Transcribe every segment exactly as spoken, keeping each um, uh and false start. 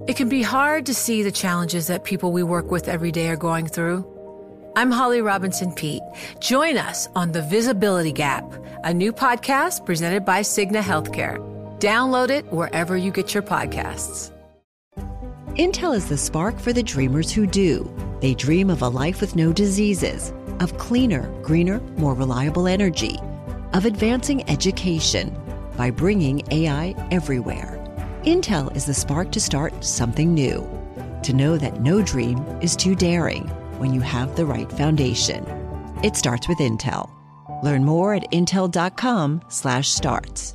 It can be hard to see the challenges that people we work with every day are going through. I'm Holly Robinson Peete. Join us on The Visibility Gap, a new podcast presented by Cigna Healthcare. Download it wherever you get your podcasts. Intel is the spark for the dreamers who do. They dream of a life with no diseases, of cleaner, greener, more reliable energy, of advancing education by bringing A I everywhere. Intel is the spark to start something new, to know that no dream is too daring when you have the right foundation. It starts with Intel. Learn more at intel.com slash starts.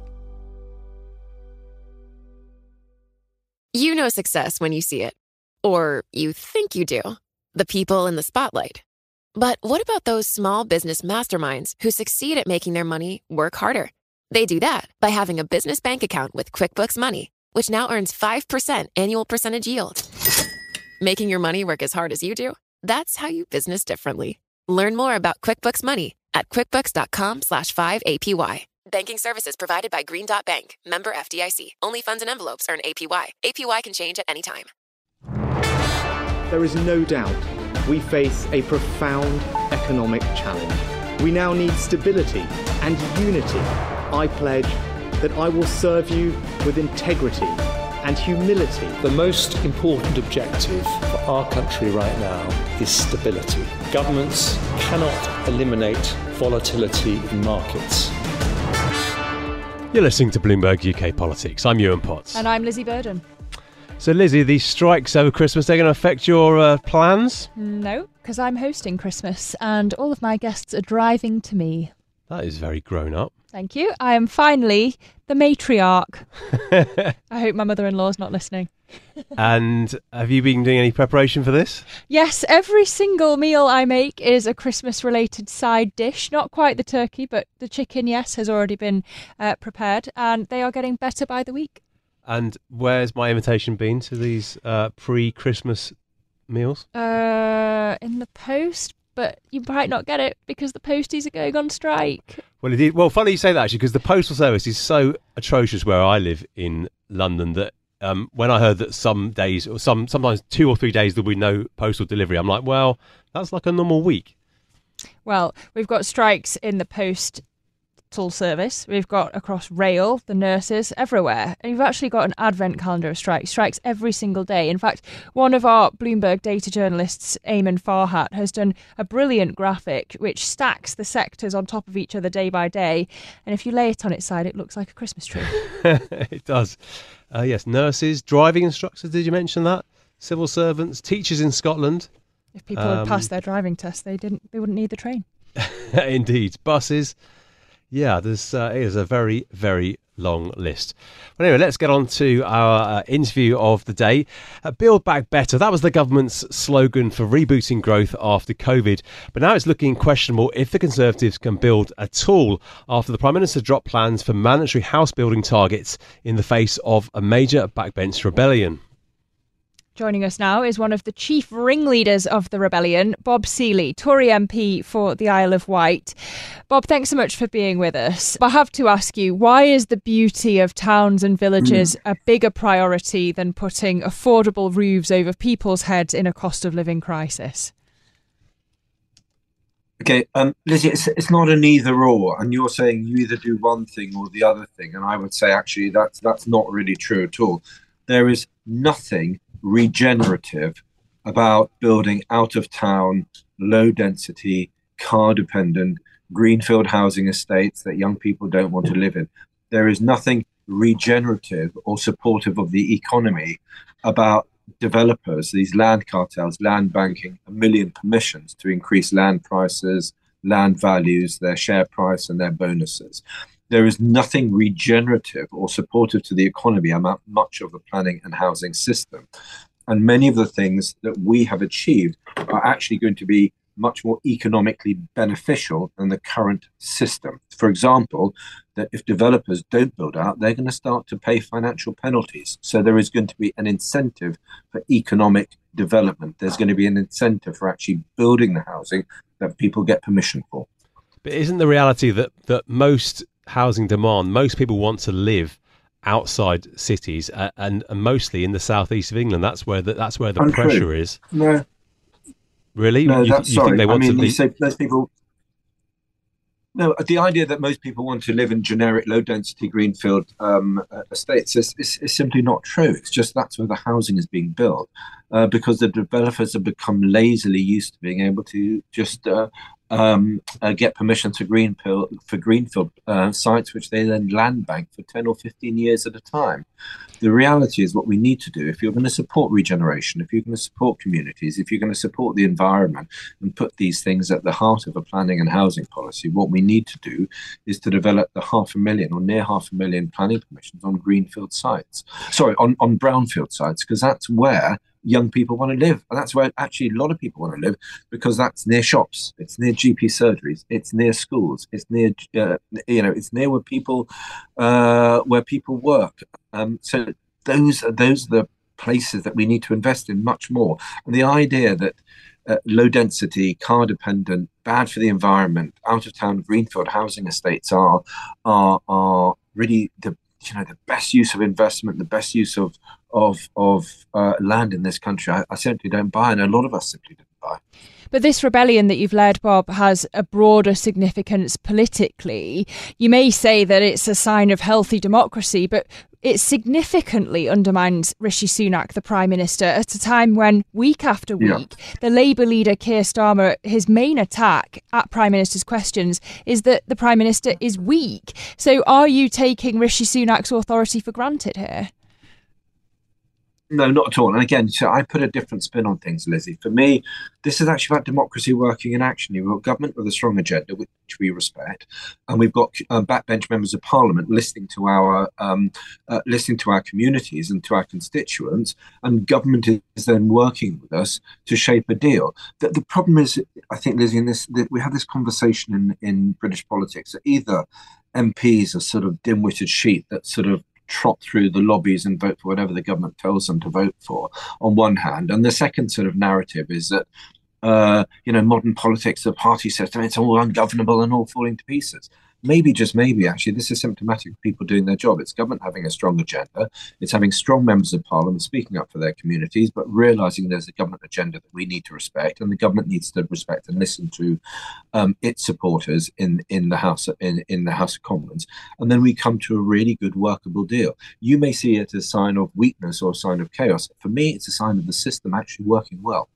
You know success when you see it. Or you think you do. The people in the spotlight. But what about those small business masterminds who succeed at making their money work harder? They do that by having a business bank account with QuickBooks Money, which now earns five percent annual percentage yield. Making your money work as hard as you do? That's how you business differently. Learn more about QuickBooks Money at quickbooks.com slash 5APY. Banking services provided by Green Dot Bank. Member F D I C. Only funds and envelopes earn A P Y. A P Y can change at any time. There is no doubt we face a profound economic challenge. We now need stability and unity. I pledge that I will serve you with integrity and humility. The most important objective for our country right now is stability. Governments cannot eliminate volatility in markets. You're listening to Bloomberg U K Politics. I'm Ewan Potts. And I'm Lizzie Burden. So, Lizzie, these strikes over Christmas, they're going to affect your uh, plans? No, because I'm hosting Christmas and all of my guests are driving to me. That is very grown up. Thank you. I am finally the matriarch. I hope my mother-in-law's not listening. And have you been doing any preparation for this? Yes, every single meal I make is a Christmas-related side dish. Not quite the turkey, but the chicken, yes, has already been uh, prepared. And they are getting better by the week. And where's my invitation been to these uh, pre-Christmas meals? Uh, in the post, but you might not get it because the posties are going on strike. Well, it is, well, funny you say that, actually, because the postal service is so atrocious where I live in London that um, when I heard that some days, or some sometimes two or three days, there'll be no postal delivery, I'm like, well, that's like a normal week. Well, we've got strikes in the post service, we've got across rail, the nurses, everywhere. And you've actually got an advent calendar of strikes, strikes every single day. In fact, one of our Bloomberg data journalists, Eamon Farhat, has done a brilliant graphic which stacks the sectors on top of each other day by day. And if you lay it on its side, it looks like a Christmas tree. It does. Uh, yes, nurses, driving instructors, did you mention that? Civil servants, teachers in Scotland. If people um, had passed their driving test, they didn't. They wouldn't need the train. Indeed. Buses. Yeah, there's uh, it is a very, very long list. But anyway, let's get on to our uh, interview of the day. Uh, Build Back Better. That was the government's slogan for rebooting growth after COVID. But now it's looking questionable if the Conservatives can build at all after the Prime Minister dropped plans for mandatory house building targets in the face of a major backbench rebellion. Joining us now is one of the chief ringleaders of the rebellion, Bob Seely, Tory M P for the Isle of Wight. Bob, thanks so much for being with us. I have to ask you, why is the beauty of towns and villages a bigger priority than putting affordable roofs over people's heads in a cost of living crisis? Okay, um, Lizzie, it's, it's not an either or, and you're saying you either do one thing or the other thing, and I would say actually that's that's not really true at all. There is nothing regenerative about building out of town, low density, car dependent, greenfield housing estates that young people don't want to live in. There is nothing regenerative or supportive of the economy about developers, these land cartels, land banking a million permissions to increase land prices, land values, their share price and their bonuses. There is nothing regenerative or supportive to the economy about much of the planning and housing system. And many of the things that we have achieved are actually going to be much more economically beneficial than the current system. For example, that if developers don't build out, they're going to start to pay financial penalties. So there is going to be an incentive for economic development. There's going to be an incentive for actually building the housing that people get permission for. But isn't the reality that, that most housing demand, most people want to live outside cities, uh, and, and mostly in the southeast of England. That's where the, that's where the Untrue. pressure is. No, really. no, you, that's you sorry. think they want I mean, to you leave? say those people. No, the idea that most people want to live in generic, low-density greenfield um, estates is, is, is simply not true. It's just that's where the housing is being built, uh, because the developers have become lazily used to being able to just uh, um, uh, get permission to greenfield for greenfield uh, sites, which they then land bank for ten or fifteen years at a time. The reality is what we need to do, if you're going to support regeneration, if you're going to support communities, if you're going to support the environment and put these things at the heart of a planning and housing policy, what we need to do is to develop the half a million or near half a million planning permissions on greenfield sites, sorry, on, on brownfield sites, because that's where young people want to live. And that's where actually a lot of people want to live, because that's near shops, it's near G P surgeries, it's near schools, it's near, uh, you know, it's near where people, uh, where people work. Um, so those are, those are the places that we need to invest in much more. And the idea that uh, low density, car dependent, bad for the environment, out of town greenfield housing estates are, are, are really the, you know, the best use of investment, the best use of of of uh, land in this country, I, I simply don't buy, and a lot of us simply don't buy. But this rebellion that you've led, Bob, has a broader significance politically. You may say that it's a sign of healthy democracy, but it significantly undermines Rishi Sunak, the Prime Minister, at a time when, week after week, yeah. the Labour leader Keir Starmer, his main attack at Prime Minister's questions is that the Prime Minister is weak. So are you taking Rishi Sunak's authority for granted here? No, not at all. And again, so I put a different spin on things, Lizzie. For me, this is actually about democracy working in action. You've got government with a strong agenda, which we respect, and we've got uh, backbench members of Parliament listening to our um, uh, listening to our communities and to our constituents, and government is then working with us to shape a deal. The, the problem is, I think, Lizzie, in this, that we have this conversation in in British politics that either M Ps are sort of dim-witted sheep that sort of trot through the lobbies and vote for whatever the government tells them to vote for, on one hand. And the second sort of narrative is that, uh, you know, modern politics, the party system, it's all ungovernable and all falling to pieces. Maybe, just maybe, actually, this is symptomatic of people doing their job. It's government having a strong agenda. It's having strong members of Parliament speaking up for their communities, but realising there's a government agenda that we need to respect, and the government needs to respect and listen to um, its supporters in in the House in, in the House of Commons. And then we come to a really good, workable deal. You may see it as a sign of weakness or a sign of chaos. For me, it's a sign of the system actually working well.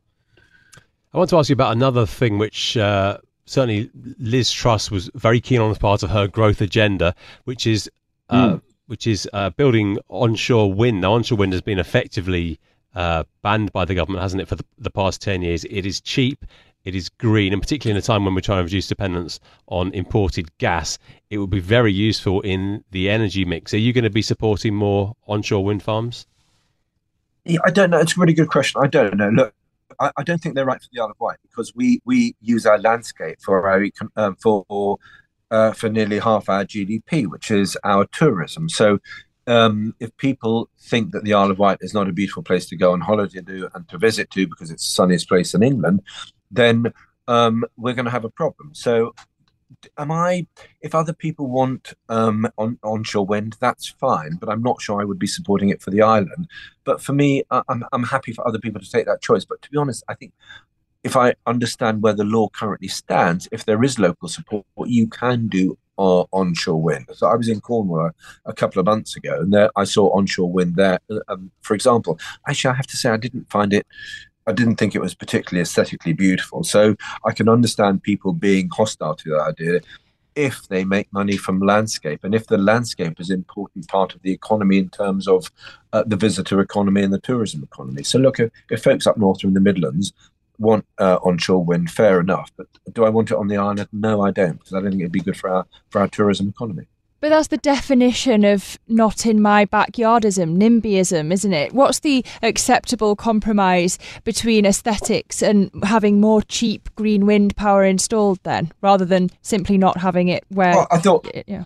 I want to ask you about another thing which uh, certainly Liz Truss was very keen on as part of her growth agenda, which is uh, mm. which is uh, building onshore wind. Now, onshore wind has been effectively uh, banned by the government, hasn't it, for the, the past ten years. It is cheap, it is green, and particularly in a time when we're trying to reduce dependence on imported gas, it would be very useful in the energy mix. Are you going to be supporting more onshore wind farms? Yeah, I don't know. It's a really good question. I don't know. Look, I, I don't think they're right for the Isle of Wight, because we we use our landscape for our um, for uh, for nearly half our G D P, which is our tourism. So um, if people think that the Isle of Wight is not a beautiful place to go on holiday to and to visit to because it's the sunniest place in England, then um, we're going to have a problem. So am I, if other people want um, on, onshore wind, that's fine, but I'm not sure I would be supporting it for the island. But for me, I'm, I'm happy for other people to take that choice. But to be honest, I think if I understand where the law currently stands, if there is local support, you can do uh, onshore wind. So I was in Cornwall a, a couple of months ago, and there I saw onshore wind there, um, for example. Actually, I have to say I didn't find it I didn't think it was particularly aesthetically beautiful. So I can understand people being hostile to that idea if they make money from landscape, and if the landscape is an important part of the economy in terms of uh, the visitor economy and the tourism economy. So look, if, if folks up north or in the Midlands want uh, onshore wind, fair enough. But do I want it on the island? No, I don't, because I don't think it'd be good for our for our tourism economy. But that's the definition of not in my backyardism, NIMBYism, isn't it? What's the acceptable compromise between aesthetics and having more cheap green wind power installed then, rather than simply not having it where... Well, I thought... Yeah.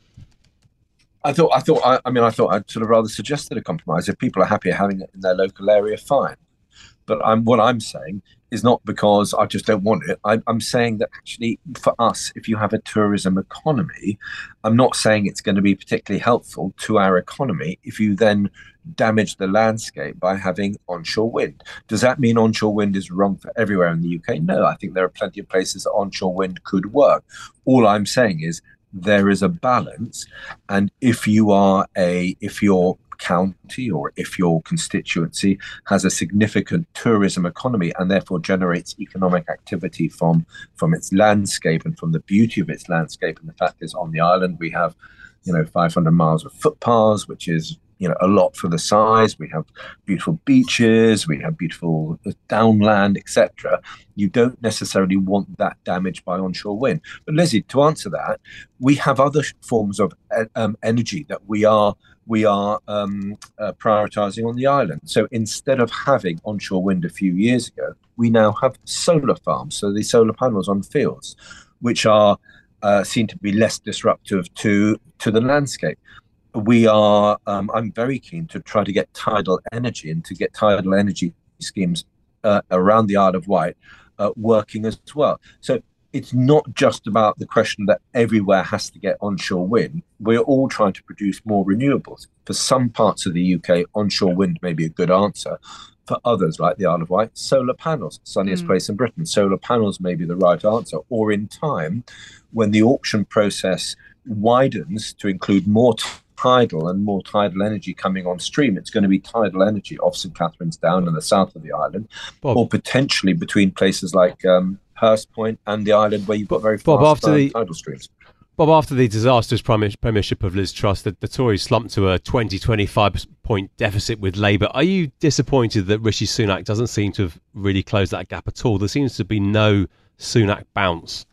I thought, I thought, I, I mean, I thought I'd sort of rather suggested a compromise. If people are happy having it in their local area, fine. But I'm what I'm saying is not because I just don't want it. I, I'm saying that actually for us, if you have a tourism economy, I'm not saying it's going to be particularly helpful to our economy if you then damage the landscape by having onshore wind. Does that mean onshore wind is wrong for everywhere in the U K? No, I think there are plenty of places that onshore wind could work. All I'm saying is there is a balance, and if you are a if you're county or if your constituency has a significant tourism economy and therefore generates economic activity from from its landscape and from the beauty of its landscape, and the fact is on the island we have, you know, five hundred miles of footpaths, which is, you know, a lot for the size. We have beautiful beaches, we have beautiful downland, et cetera. You don't necessarily want that damaged by onshore wind. But Lizzie, to answer that, we have other forms of um, energy that we are we are um, uh, prioritising on the island. So instead of having onshore wind a few years ago, we now have solar farms. So the solar panels on fields, which are uh, seen to be less disruptive to to the landscape. We are, um, I'm very keen to try to get tidal energy and to get tidal energy schemes uh, around the Isle of Wight uh, working as well. So it's not just about the question that everywhere has to get onshore wind. We're all trying to produce more renewables. For some parts of the U K, onshore wind may be a good answer. For others, like the Isle of Wight, solar panels, sunniest mm. place in Britain, solar panels may be the right answer. Or in time, when the auction process widens to include more t- tidal and more tidal energy coming on stream, it's going to be tidal energy off St Catherine's Down in the south of the island, Bob. Or potentially between places like um, Hurst Point and the island where you've got very Bob, fast after the, tidal streams. Bob, after the disastrous premiership of Liz Truss, the, the Tories slumped to a twenty, twenty-five point deficit with Labour. Are you disappointed that Rishi Sunak doesn't seem to have really closed that gap at all? There seems to be no Sunak bounce.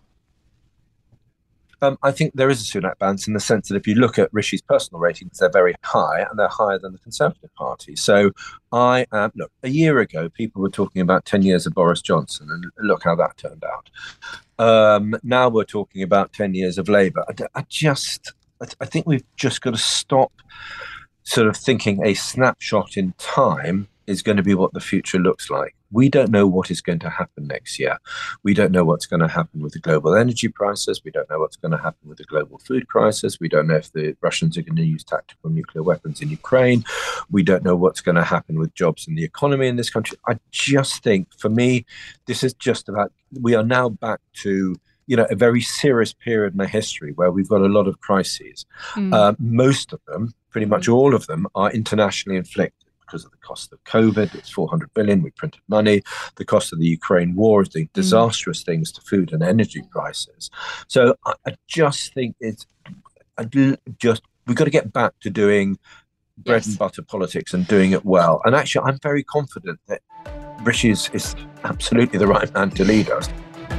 Um, I think there is a Sunak bounce in the sense that if you look at Rishi's personal ratings, they're very high and they're higher than the Conservative Party. So I um, look, a year ago, people were talking about ten years of Boris Johnson, and look how that turned out. Um, now we're talking about ten years of Labour. I, I just, I think we've just got to stop sort of thinking a snapshot in time is going to be what the future looks like. We don't know what is going to happen next year. We don't know what's going to happen with the global energy prices. We don't know what's going to happen with the global food crisis. We don't know if the Russians are going to use tactical nuclear weapons in Ukraine. We don't know what's going to happen with jobs in the economy in this country. I just think, for me, this is just about, we are now back to, you know, a very serious period in our history where we've got a lot of crises. Mm. Uh, most of them, pretty much all of them, are internationally inflicted. Because of the cost of COVID, it's four hundred billion. We printed money. The cost of the Ukraine war is doing disastrous mm. things to food and energy prices. So I, I just think it's I just we've got to get back to doing bread yes. and butter politics and doing it well. And actually, I'm very confident that Rishi is, is absolutely the right man to lead us.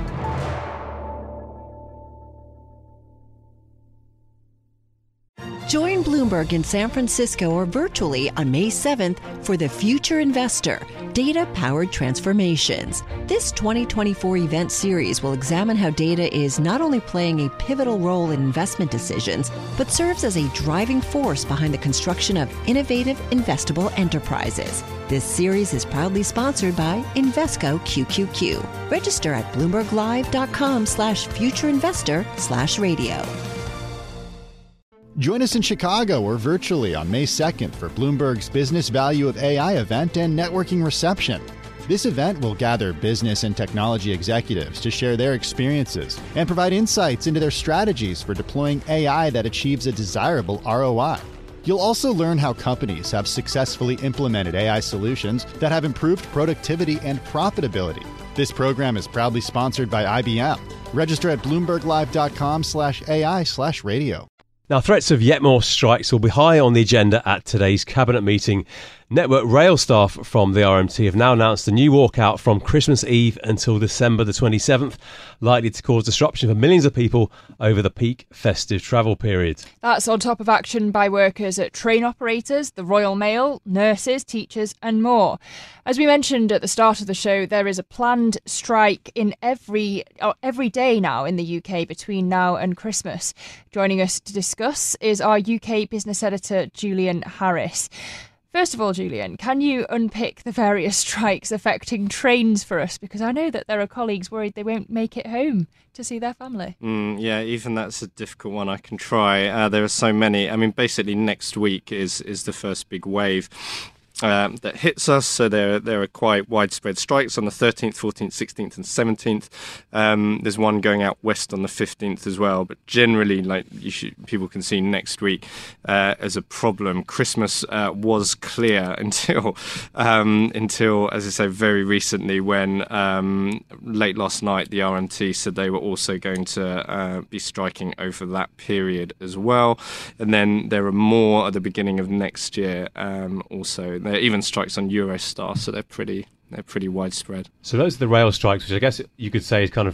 Join Bloomberg in San Francisco or virtually on May seventh for The Future Investor, Data-Powered Transformations. This twenty twenty-four event series will examine how data is not only playing a pivotal role in investment decisions, but serves as a driving force behind the construction of innovative, investable enterprises. This series is proudly sponsored by Invesco Q Q Q. Register at bloomberglive.com slash futureinvestor slash radio. Join us in Chicago or virtually on May second for Bloomberg's Business Value of A I event and networking reception. This event will gather business and technology executives to share their experiences and provide insights into their strategies for deploying A I that achieves a desirable R O I. You'll also learn how companies have successfully implemented A I solutions that have improved productivity and profitability. This program is proudly sponsored by I B M. Register at bloomberglive.com slash AI slash radio. Now, threats of yet more strikes will be high on the agenda at today's Cabinet meeting. Network Rail staff from the R M T have now announced a new walkout from Christmas Eve until December the twenty-seventh, likely to cause disruption for millions of people over the peak festive travel period. That's on top of action by workers at train operators, the Royal Mail, nurses, teachers and more. As we mentioned at the start of the show, there is a planned strike in every oh, every day now in the U K between now and Christmas. Joining us to discuss is our U K business editor, Julian Harris. First of all, Julian, can you unpick the various strikes affecting trains for us? Because I know that there are colleagues worried they won't make it home to see their family. Mm, yeah, even that's a difficult one. I can try. Uh, there are so many. I mean, basically next week is, is the first big wave Um, that hits us. So there, there are quite widespread strikes on the thirteenth, fourteenth, sixteenth and seventeenth. Um, there's one going out west on the fifteenth as well. But generally, like you should, people can see next week uh, as a problem. Christmas uh, was clear until, um, until, as I say, very recently when um, late last night the R M T said they were also going to uh, be striking over that period as well. And then there are more at the beginning of next year um, also. There are even strikes on Eurostar, so they're pretty they're pretty widespread. So those are the rail strikes, which I guess you could say is kind of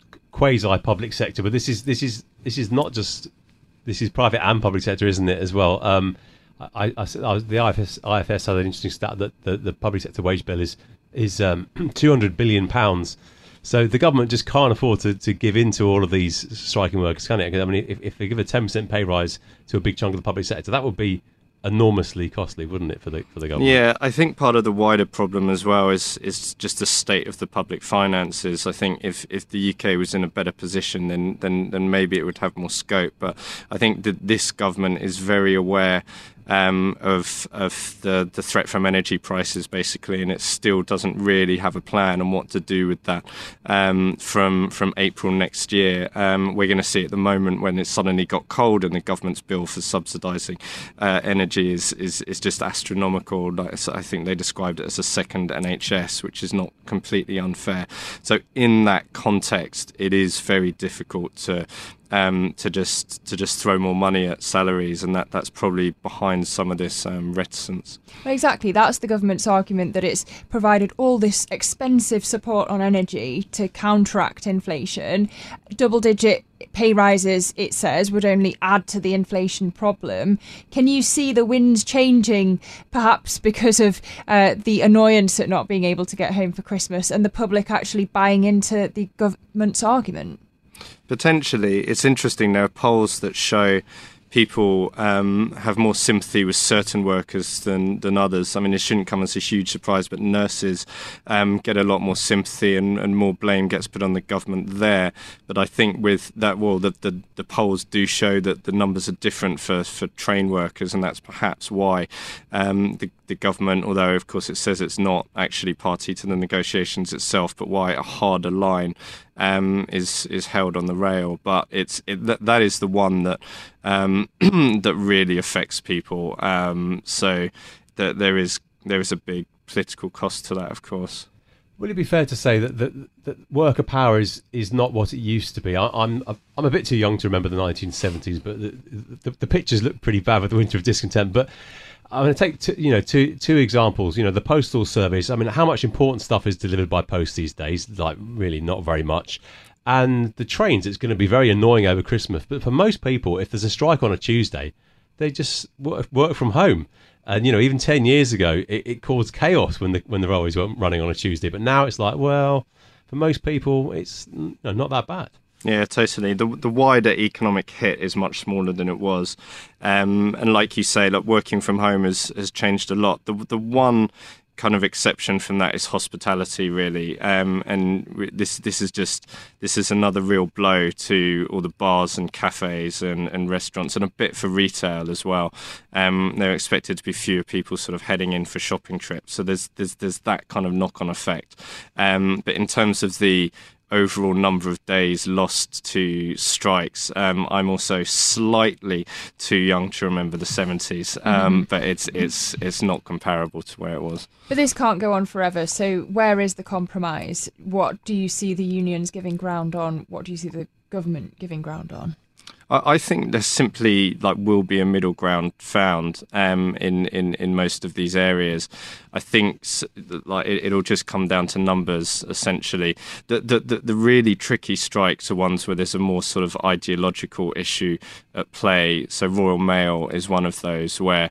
quasi public sector, but this is this is this is not just this is private and public sector, isn't it? As well, um, I, I, I the I F S I F S had an interesting stat that the, the public sector wage bill is is um, two hundred billion pounds. So the government just can't afford to, to give in to all of these striking workers, can it? I mean, if, if they give a ten percent pay rise to a big chunk of the public sector, that would be enormously costly, wouldn't it, for the for the government? Yeah, I think part of the wider problem as well is is just the state of the public finances. I think if, if the U K was in a better position, then then then maybe it would have more scope. But I think that this government is very aware Um, of of the, the threat from energy prices, basically, and it still doesn't really have a plan on what to do with that um, from from April next year. Um, we're going to see at the moment when it suddenly got cold and the government's bill for subsidising uh, energy is, is, is just astronomical. I think they described it as a second N H S, which is not completely unfair. So in that context, it is very difficult to Um, to just to just throw more money at salaries, and that, that's probably behind some of this um, reticence. Exactly, that's the government's argument, that it's provided all this expensive support on energy to counteract inflation. Double-digit pay rises, it says, would only add to the inflation problem. Can you see the winds changing, perhaps because of uh, the annoyance at not being able to get home for Christmas and the public actually buying into the government's argument? Potentially. It's interesting, there are polls that show people um, have more sympathy with certain workers than, than others. I mean, it shouldn't come as a huge surprise, but nurses um, get a lot more sympathy and, and more blame gets put on the government there. But I think with that, well, the, the, the polls do show that the numbers are different for, for train workers, and that's perhaps why um, the, the government, although of course it says it's not actually party to the negotiations itself, but why a harder line Um, is is held on the rail. But it's it, that that is the one that um, that really affects people. Um, so that there is there is a big political cost to that, of course. Would it be fair to say that that, that worker power is, is not what it used to be? I, I'm I'm a bit too young to remember the nineteen seventies, but the, the, the pictures look pretty bad with the Winter of Discontent. But I'm going to take two, you know two two examples. You know, the postal service. I mean, how much important stuff is delivered by post these days? Like, really, not very much. And the trains, it's going to be very annoying over Christmas. But for most people, if there's a strike on a Tuesday, they just work, work from home. And you know, even ten years ago, it, it caused chaos when the when the railways weren't running on a Tuesday. But now it's like, well, for most people, it's you know, not that bad. Yeah, totally. The the wider economic hit is much smaller than it was, um, and like you say, like working from home has has changed a lot. The the one kind of exception from that is hospitality, really, um, and this this is just this is another real blow to all the bars and cafes and, and restaurants, and a bit for retail as well. Um, they're expected to be fewer people sort of heading in for shopping trips, so there's there's there's that kind of knock-on effect. Um, but in terms of the overall number of days lost to strikes, um, I'm also slightly too young to remember the seventies, um, mm-hmm. but it's it's it's not comparable to where it was. But this can't go on forever, so where is the compromise? What do you see the unions giving ground on? What do you see the government giving ground on? I think there simply like will be a middle ground found um, in, in, in most of these areas. I think like it, it'll just come down to numbers essentially. The, the the the really tricky strikes are ones where there's a more sort of ideological issue at play. So Royal Mail is one of those where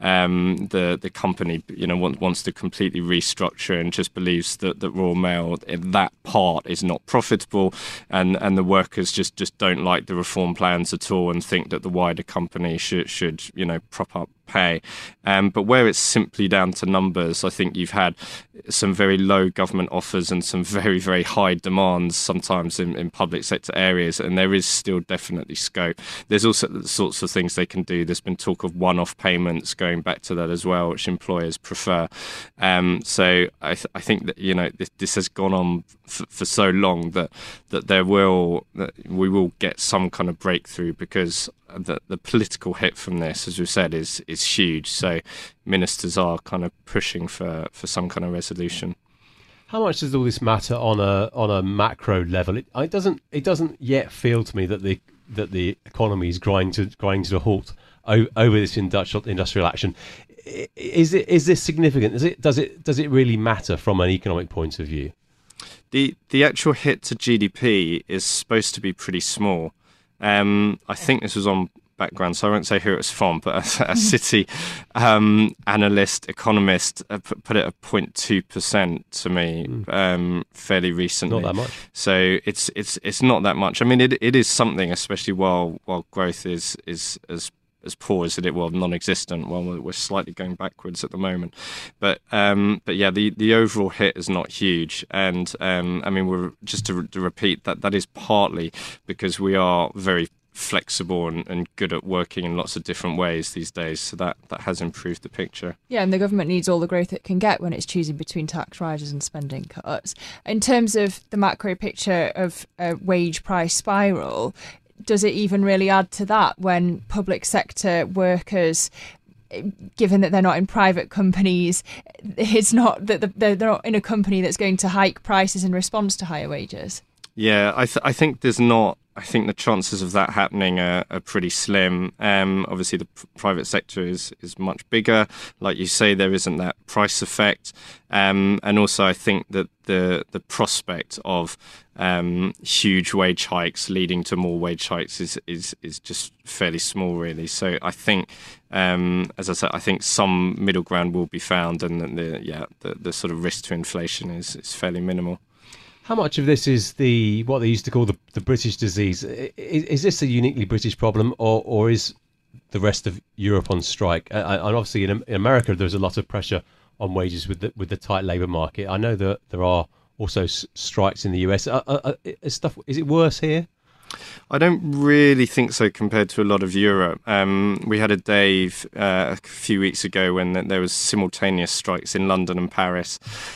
um, the the company you know wants, wants to completely restructure and just believes that, that Royal Mail that part is not profitable, and, and the workers just, just don't like the reform plans at all and think that the wider company should should you know prop up pay. Um, but where it's simply down to numbers, I think you've had some very low government offers and some very, very high demands sometimes in, in public sector areas, and there is still definitely scope. There's also the sorts of things they can do. There's been talk of one-off payments going back to that as well, which employers prefer. Um, so I, th- I think that, you know, this, this has gone on f- for so long that that there will that we will get some kind of breakthrough, because the, the political hit from this, as we've said, is is huge. So ministers are kind of pushing for, for some kind of resolution. How much does all this matter on a on a macro level? It, it doesn't it doesn't yet feel to me that the that the economy is grinding to grinding to a halt over, over this industrial industrial action. Is it is this significant? Is it does it does it really matter from an economic point of view? The the actual hit to G D P is supposed to be pretty small. Um, I think this was on Background, so I won't say who it was from, but a, a Citi um, analyst, economist uh, put, put it at zero point two percent to me um, fairly recently. Not that much. So it's it's it's not that much. I mean, it it is something, especially while while growth is is as as poor as it was, non-existent. Well, we're slightly going backwards at the moment, but um, but yeah, the, the overall hit is not huge. And um, I mean, we're just to, to repeat that that is partly because we are very flexible and, and good at working in lots of different ways these days, so that that has improved the picture. Yeah, and the government needs all the growth it can get when it's choosing between tax rises and spending cuts. In terms of the macro picture of a wage price spiral, does it even really add to that when public sector workers, given that they're not in private companies, it's not that they're not in a company that's going to hike prices in response to higher wages? Yeah, I, th- I think there's not. I think the chances of that happening are, are pretty slim. Um, obviously, the p- private sector is, is much bigger. Like you say, there isn't that price effect. Um, and also, I think that the the prospect of um, huge wage hikes leading to more wage hikes is, is, is just fairly small, really. So I think, um, as I said, I think some middle ground will be found, and the yeah, the, the sort of risk to inflation is, is fairly minimal. How much of this is the what they used to call the, the British disease? Is, is this a uniquely British problem, or, or is the rest of Europe on strike? And obviously in, in America, there's a lot of pressure on wages with the, with the tight labour market. I know that there are also s- strikes in the U S. Uh, uh, is, stuff, is it worse here? I don't really think so compared to a lot of Europe. Um, we had a day uh, a few weeks ago when there was simultaneous strikes in London and Paris,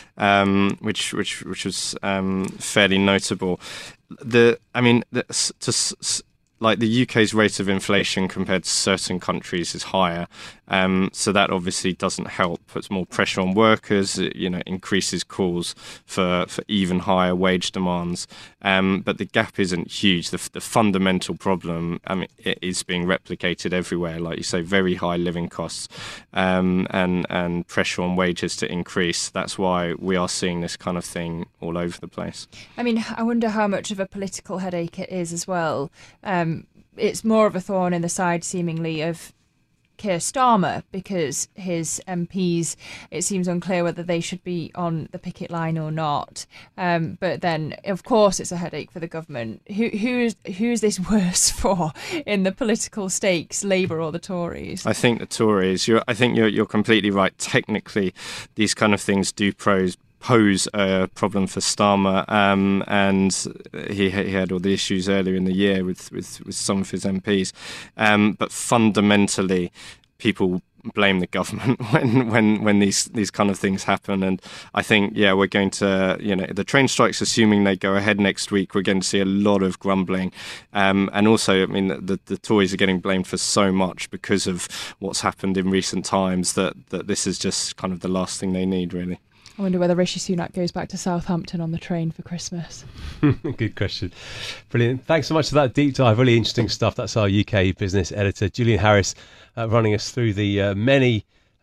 um, which which which was um, fairly notable. The I mean, the, to, like the U K's rate of inflation compared to certain countries is higher, um, so that obviously doesn't help. Puts more pressure on workers. It, you know, increases calls for, for even higher wage demands. Um, but the gap isn't huge. The, the fundamental problem, I mean, it is being replicated everywhere. Like you say, very high living costs, um, and and pressure on wages to increase. That's why we are seeing this kind of thing all over the place. I mean, I wonder how much of a political headache it is as well. Um, it's more of a thorn in the side, seemingly, of Keir Starmer, because his M Ps, it seems unclear whether they should be on the picket line or not. Um, but then, of course, it's a headache for the government. Who who's who's this worse for in the political stakes, Labour or the Tories? I think the Tories. You're, I think you're you're completely right. Technically, these kind of things do pros. pose a problem for Starmer, um, and he, he had all the issues earlier in the year with, with, with some of his M Ps. Um, but fundamentally, people blame the government when, when, when these, these kind of things happen. And I think, yeah, we're going to, you know, the train strikes, assuming they go ahead next week, we're going to see a lot of grumbling. Um, and also, I mean, the, the Tories are getting blamed for so much because of what's happened in recent times that, that this is just kind of the last thing they need, really. I wonder whether Rishi Sunak goes back to Southampton on the train for Christmas. Good question. Brilliant. Thanks so much for that deep dive. Really interesting stuff. That's our U K business editor, Julian Harris, uh, running us through the uh, many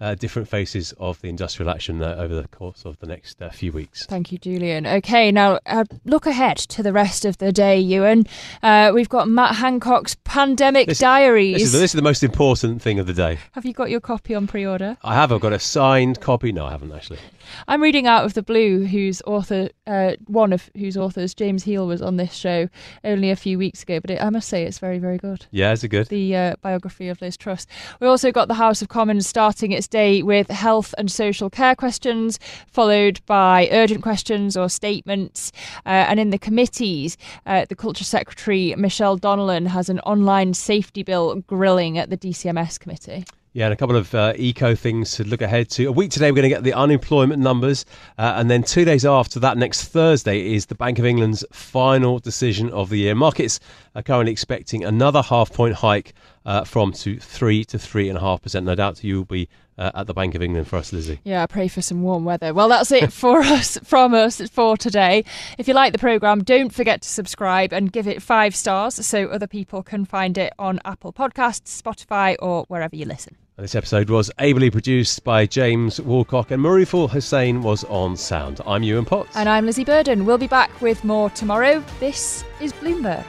uh, different faces of the industrial action uh, over the course of the next uh, few weeks. Thank you, Julian. OK, now uh, look ahead to the rest of the day, Ewan. Uh, we've got Matt Hancock's Pandemic this, Diaries. This is, the, this is the most important thing of the day. Have you got your copy on pre-order? I have. I've got a signed copy. No, I haven't actually. I'm reading out of the blue, whose author, uh, one of whose authors, James Heal, was on this show only a few weeks ago. But it, I must say, it's very, very good. Yeah, is it good? The uh, biography of Liz Truss. We also got the House of Commons starting its day with health and social care questions, followed by urgent questions or statements. Uh, and in the committees, uh, the Culture Secretary, Michelle Donnellan, has an online safety bill grilling at the D C M S committee. Yeah, and a couple of uh, eco things to look ahead to. A week today, we're going to get the unemployment numbers. Uh, and then two days after that, next Thursday, is the Bank of England's final decision of the year. Markets are currently expecting another half-point hike uh, from to three to three point five percent. No doubt you will be uh, at the Bank of England for us, Lizzie. Yeah, I pray for some warm weather. Well, that's it for us, from us for today. If you like the programme, don't forget to subscribe and give it five stars so other people can find it on Apple Podcasts, Spotify, or wherever you listen. This episode was ably produced by James Woolcock, and Maruful Hussain was on sound. I'm Ewan Potts. And I'm Lizzie Burden. We'll be back with more tomorrow. This is Bloomberg.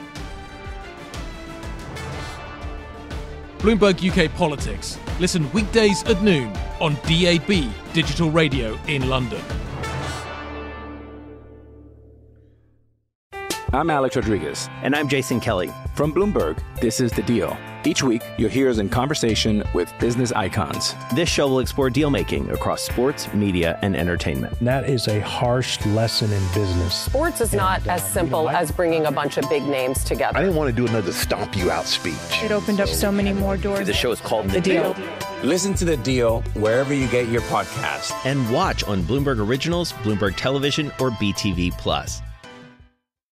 Bloomberg U K Politics. Listen weekdays at noon on D A B Digital Radio in London. I'm Alex Rodriguez. And I'm Jason Kelly. From Bloomberg, this is The Deal. Each week, you'll hear us in conversation with business icons. This show will explore deal-making across sports, media, and entertainment. That is a harsh lesson in business. Sports is not and, uh, as simple you know, I, as bringing a bunch of big names together. I didn't want to do another stomp you out speech. It opened up so many more doors. The show is called The, the Deal. Deal. Listen to The Deal wherever you get your podcast. And watch on Bloomberg Originals, Bloomberg Television, or B T V Plus.